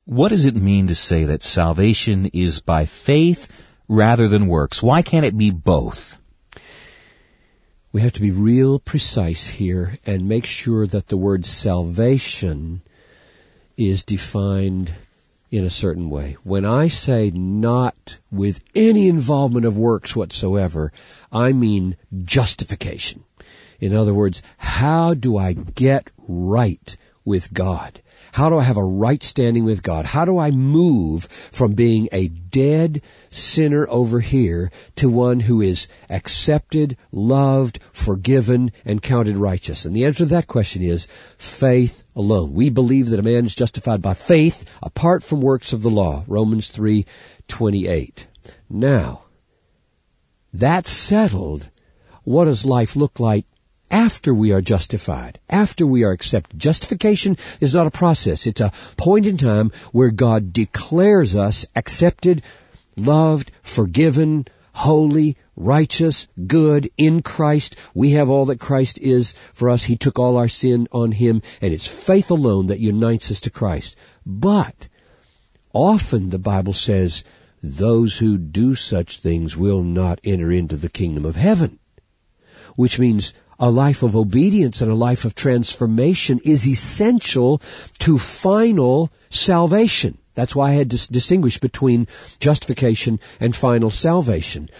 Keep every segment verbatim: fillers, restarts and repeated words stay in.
What does it mean to say that salvation is by faith rather than works? Why can't it be both? We have to be real precise here and make sure that the word salvation is defined in a certain way. When I say not with any involvement of works whatsoever, I mean justification. In other words, how do I get right with God? How do I have a right standing with God? How do I move from being a dead sinner over here to one who is accepted, loved, forgiven, and counted righteous? And the answer to that question is faith alone. We believe that a man is justified by faith apart from works of the law. Romans three twenty-eight. Now, that's settled. What does life look like after we are justified, after we are accepted? Justification is not a process. It's a point in time where God declares us accepted, loved, forgiven, holy, righteous, good in Christ. We have all that Christ is for us. He took all our sin on Him, and it's faith alone that unites us to Christ. But often the Bible says, those who do such things will not enter into the kingdom of heaven, which means a life of obedience and a life of transformation is essential to final salvation. That's why I had to distinguish between justification and final salvation.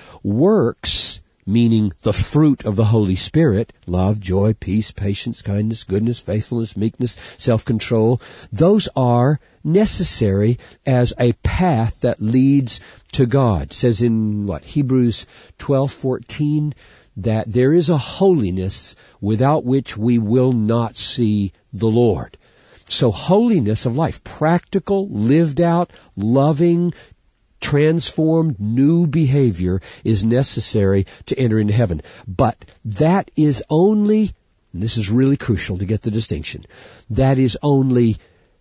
Works, meaning the fruit of the Holy Spirit, love, joy, peace, patience, kindness, goodness, faithfulness, meekness, self-control, those are necessary as a path that leads to God. It says in what, Hebrews twelve fourteen, that there is a holiness without which we will not see the Lord. So holiness of life, practical, lived out, loving, transformed, new behavior is necessary to enter into heaven. But that is only, and this is really crucial to get the distinction, that is only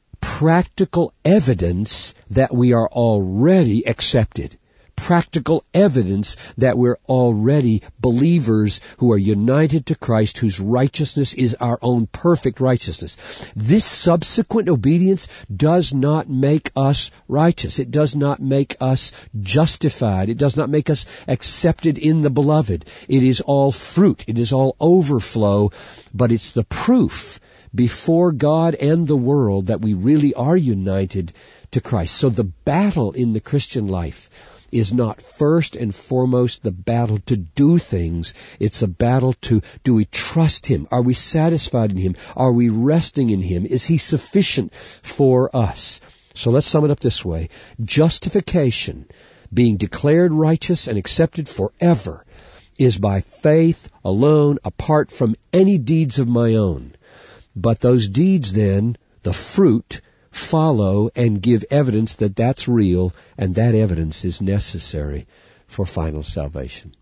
practical evidence that we are already accepted. Practical evidence that we're already believers who are united to Christ, whose righteousness is our own perfect righteousness. This subsequent obedience does not make us righteous. It does not make us justified. It does not make us accepted in the beloved. It is all fruit. It is all overflow, but it's the proof before God and the world that we really are united to Christ. So the battle in the Christian life is not first and foremost the battle to do things. It's a battle to, do we trust Him? Are we satisfied in Him? Are we resting in Him? Is He sufficient for us? So let's sum it up this way. Justification, being declared righteous and accepted forever, is by faith alone, apart from any deeds of my own. But those deeds then, the fruit, follow and give evidence that that's real, and that evidence is necessary for final salvation.